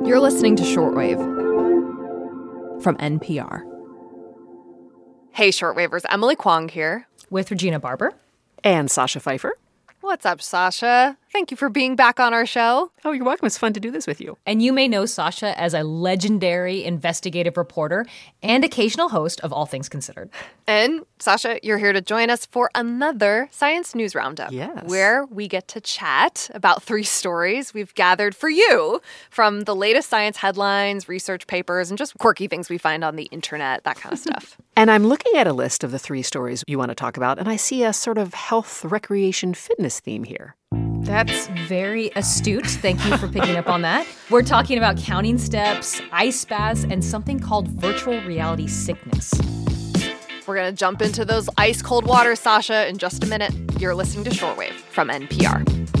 You're listening to Shortwave from NPR. Hey, Shortwavers. Emily Kwong here. With Regina Barber. And Sasha Pfeiffer. What's up, Sasha? Thank you for being back on our show. Oh, you're welcome. It's fun to do this with you. And you may know Sasha as a legendary investigative reporter and occasional host of All Things Considered. And, Sasha, you're here to join us for another Science News Roundup. Yes. Where we get to chat about 3 stories we've gathered for you from the latest science headlines, research papers, and just quirky things we find on the internet, that kind of stuff. And I'm looking at a list of the 3 stories you want to talk about, and I see a sort of health, recreation, fitness theme here. That's very astute. Thank you for picking up on that. We're talking about counting steps, ice baths, and something called virtual reality sickness. We're going to jump into those ice-cold waters, Sasha, in just a minute. You're listening to Shortwave from NPR.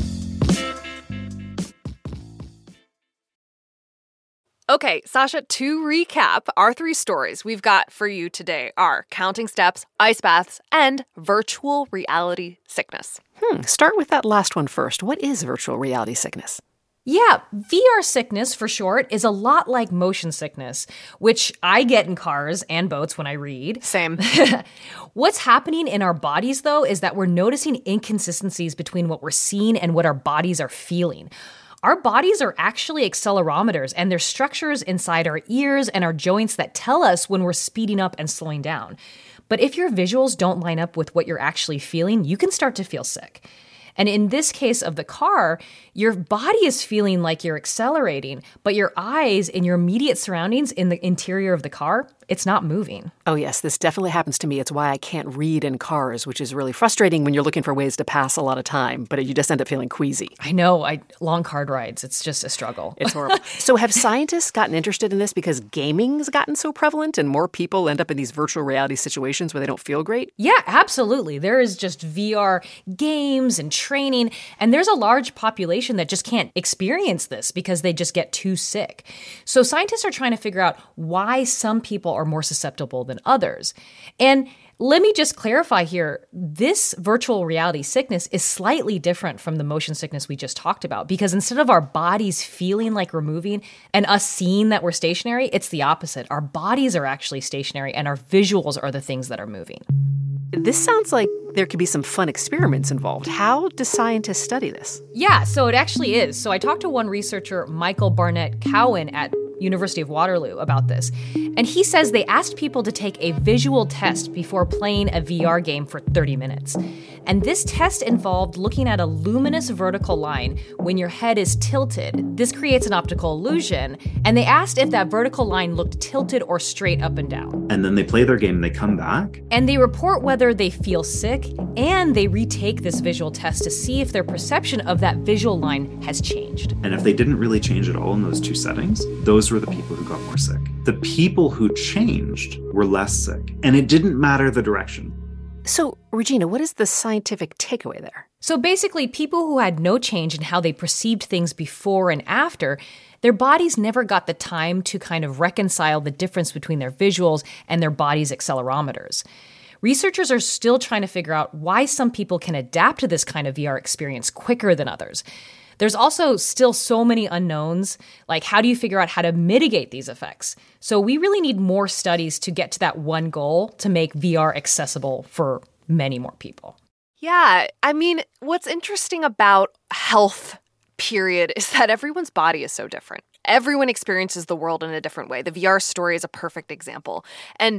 Okay, Sasha, to recap, our 3 stories we've got for you today are counting steps, ice baths, and virtual reality sickness. Start with that last one first. What is virtual reality sickness? Yeah, VR sickness, for short, is a lot like motion sickness, which I get in cars and boats when I read. Same. What's happening in our bodies, though, is that we're noticing inconsistencies between what we're seeing and what our bodies are feeling. Our bodies are actually accelerometers, and they're structures inside our ears and our joints that tell us when we're speeding up and slowing down. But if your visuals don't line up with what you're actually feeling, you can start to feel sick. And in this case of the car, your body is feeling like you're accelerating, but your eyes in your immediate surroundings in the interior of the car, it's not moving. Oh, yes, this definitely happens to me. It's why I can't read in cars, which is really frustrating when you're looking for ways to pass a lot of time, but you just end up feeling queasy. I know. Long car rides, it's just a struggle. It's horrible. So have scientists gotten interested in this because gaming's gotten so prevalent and more people end up in these virtual reality situations where they don't feel great? Yeah, absolutely. There is just VR games and training, and there's a large population that just can't experience this because they just get too sick. So scientists are trying to figure out why some people are more susceptible than others. And let me just clarify here, this virtual reality sickness is slightly different from the motion sickness we just talked about, because instead of our bodies feeling like we're moving and us seeing that we're stationary, it's the opposite. Our bodies are actually stationary and our visuals are the things that are moving. This sounds like there could be some fun experiments involved. How do scientists study this? Yeah, so it actually is. So I talked to one researcher, Michael Barnett Cowan at University of Waterloo, about this. And he says they asked people to take a visual test before playing a VR game for 30 minutes. And this test involved looking at a luminous vertical line when your head is tilted. This creates an optical illusion. And they asked if that vertical line looked tilted or straight up and down. And then they play their game and they come back. And they report whether they feel sick, and they retake this visual test to see if their perception of that visual line has changed. And if they didn't really change at all in those 2 settings, those were the people who got more sick. The people who changed were less sick, and it didn't matter the direction. So, Regina, what is the scientific takeaway there? So basically, people who had no change in how they perceived things before and after, their bodies never got the time to kind of reconcile the difference between their visuals and their body's accelerometers. Researchers are still trying to figure out why some people can adapt to this kind of VR experience quicker than others. There's also still so many unknowns, like how do you figure out how to mitigate these effects? So we really need more studies to get to that one goal, to make VR accessible for many more people. Yeah, I mean, what's interesting about health, period, is that everyone's body is so different. Everyone experiences the world in a different way. The VR story is a perfect example. And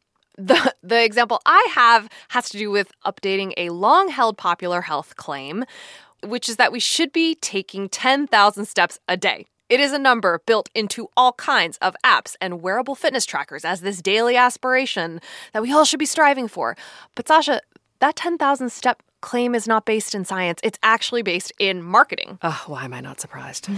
the example I have has to do with updating a long-held popular health claim, which is that we should be taking 10,000 steps a day. It is a number built into all kinds of apps and wearable fitness trackers as this daily aspiration that we all should be striving for. But Sasha, that 10,000 step claim is not based in science. It's actually based in marketing. Oh, why am I not surprised?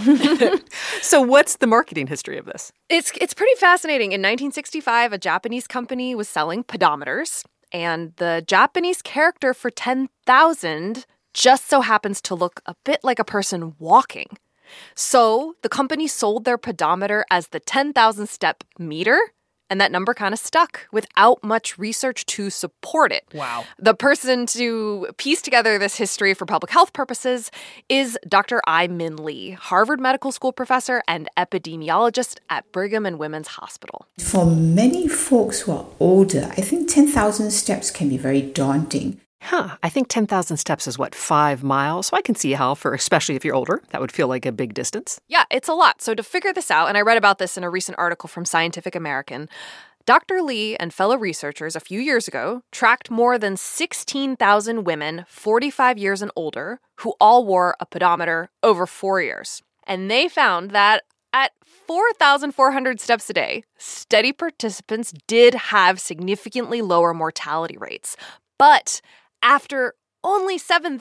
So what's the marketing history of this? It's pretty fascinating. In 1965, a Japanese company was selling pedometers, and the Japanese character for 10,000 just so happens to look a bit like a person walking. So the company sold their pedometer as the 10,000 step meter, and that number kind of stuck without much research to support it. Wow. The person to piece together this history for public health purposes is Dr. Ai-Min Lee, Harvard Medical School professor and epidemiologist at Brigham and Women's Hospital. For many folks who are older, I think 10,000 steps can be very daunting. I think 10,000 steps is 5 miles? So I can see how, especially if you're older, that would feel like a big distance. Yeah, it's a lot. So to figure this out, and I read about this in a recent article from Scientific American, Dr. Lee and fellow researchers a few years ago tracked more than 16,000 women 45 years and older who all wore a pedometer over 4 years. And they found that at 4,400 steps a day, study participants did have significantly lower mortality rates. But after only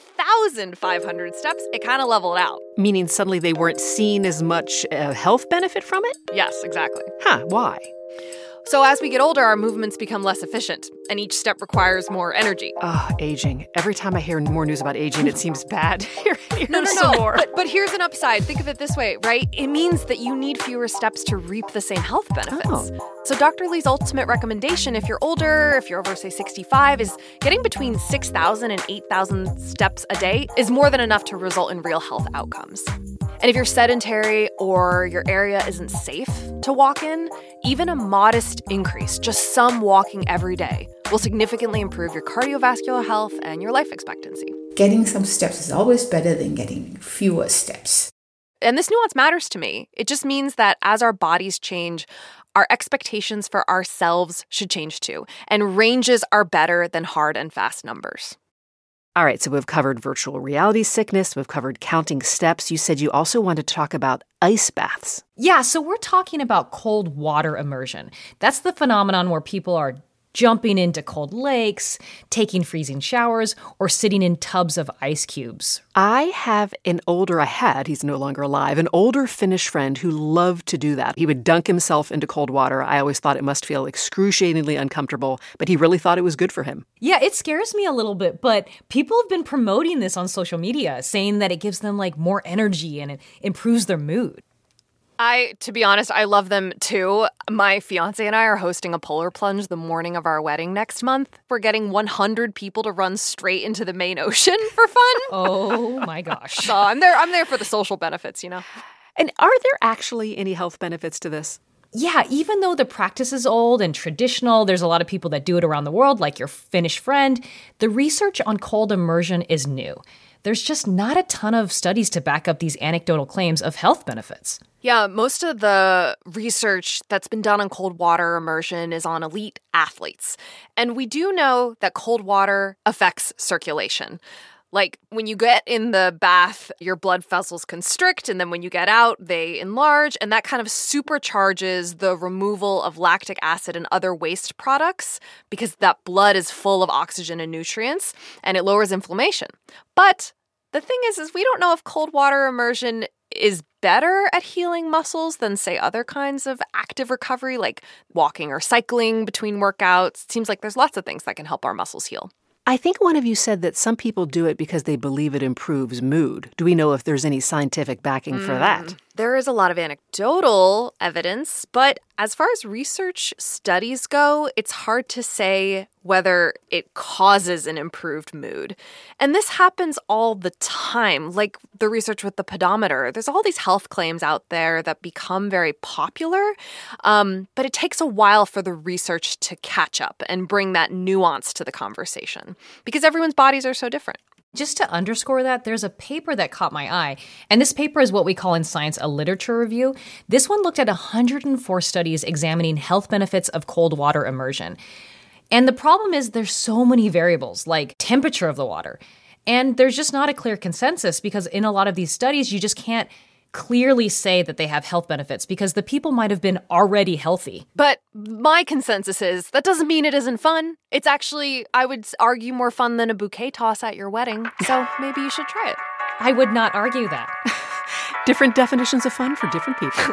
7,500 steps, it kind of leveled out. Meaning suddenly they weren't seeing as much health benefit from it? Yes, exactly. Why? So as we get older, our movements become less efficient, and each step requires more energy. Aging. Every time I hear more news about aging, it seems bad. No. But here's an upside. Think of it this way, right? It means that you need fewer steps to reap the same health benefits. So Dr. Lee's ultimate recommendation, if you're older, if you're over, say, 65, is getting between 6,000 and 8,000 steps a day is more than enough to result in real health outcomes. And if you're sedentary or your area isn't safe to walk in, even a modest increase, just some walking every day, will significantly improve your cardiovascular health and your life expectancy. Getting some steps is always better than getting fewer steps. And this nuance matters to me. It just means that as our bodies change, our expectations for ourselves should change too. And ranges are better than hard and fast numbers. All right, so we've covered virtual reality sickness. We've covered counting steps. You said you also wanted to talk about ice baths. Yeah, so we're talking about cold water immersion. That's the phenomenon where people are jumping into cold lakes, taking freezing showers, or sitting in tubs of ice cubes. I had, he's no longer alive, an older Finnish friend who loved to do that. He would dunk himself into cold water. I always thought it must feel excruciatingly uncomfortable, but he really thought it was good for him. Yeah, it scares me a little bit, but people have been promoting this on social media, saying that it gives them more energy and it improves their mood. To be honest, I love them too. My fiance and I are hosting a polar plunge the morning of our wedding next month. We're getting 100 people to run straight into the main ocean for fun. Oh my gosh. So I'm there for the social benefits, And are there actually any health benefits to this? Yeah, even though the practice is old and traditional, there's a lot of people that do it around the world, like your Finnish friend. The research on cold immersion is new. There's just not a ton of studies to back up these anecdotal claims of health benefits. Yeah, most of the research that's been done on cold water immersion is on elite athletes. And we do know that cold water affects circulation. Like when you get in the bath, your blood vessels constrict, and then when you get out, they enlarge, and that kind of supercharges the removal of lactic acid and other waste products because that blood is full of oxygen and nutrients, and it lowers inflammation. But the thing is we don't know if cold water immersion is better at healing muscles than, say, other kinds of active recovery, like walking or cycling between workouts. It seems like there's lots of things that can help our muscles heal. I think one of you said that some people do it because they believe it improves mood. Do we know if there's any scientific backing for that? There is a lot of anecdotal evidence, but as far as research studies go, it's hard to say whether it causes an improved mood. And this happens all the time, like the research with the pedometer. There's all these health claims out there that become very popular, but it takes a while for the research to catch up and bring that nuance to the conversation because everyone's bodies are so different. Just to underscore that, there's a paper that caught my eye, and this paper is what we call in science a literature review. This one looked at 104 studies examining health benefits of cold water immersion. And the problem is there's so many variables, like temperature of the water. And there's just not a clear consensus because in a lot of these studies, you just can't clearly say that they have health benefits because the people might have been already healthy. But my consensus is that doesn't mean it isn't fun. It's actually, I would argue, more fun than a bouquet toss at your wedding. So maybe you should try it. I would not argue that. Different definitions of fun for different people.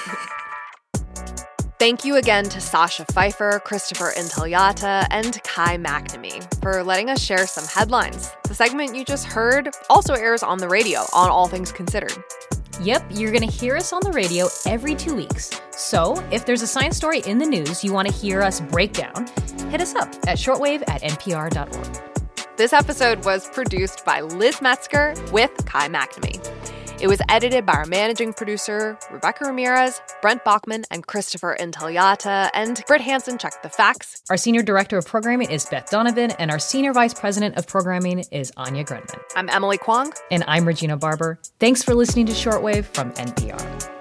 Thank you again to Sasha Pfeiffer, Christopher Intagliata, and Kai McNamee for letting us share some headlines. The segment you just heard also airs on the radio on All Things Considered. Yep, you're going to hear us on the radio every 2 weeks. So if there's a science story in the news you want to hear us break down, hit us up at shortwave@npr.org. This episode was produced by Liz Metzger with Kai McNamee. It was edited by our managing producer, Rebecca Ramirez, Brent Bachman, and Christopher Intagliata, and Britt Hansen checked the facts. Our senior director of programming is Beth Donovan, and our senior vice president of programming is Anya Grundmann. I'm Emily Kwong. And I'm Regina Barber. Thanks for listening to Shortwave from NPR.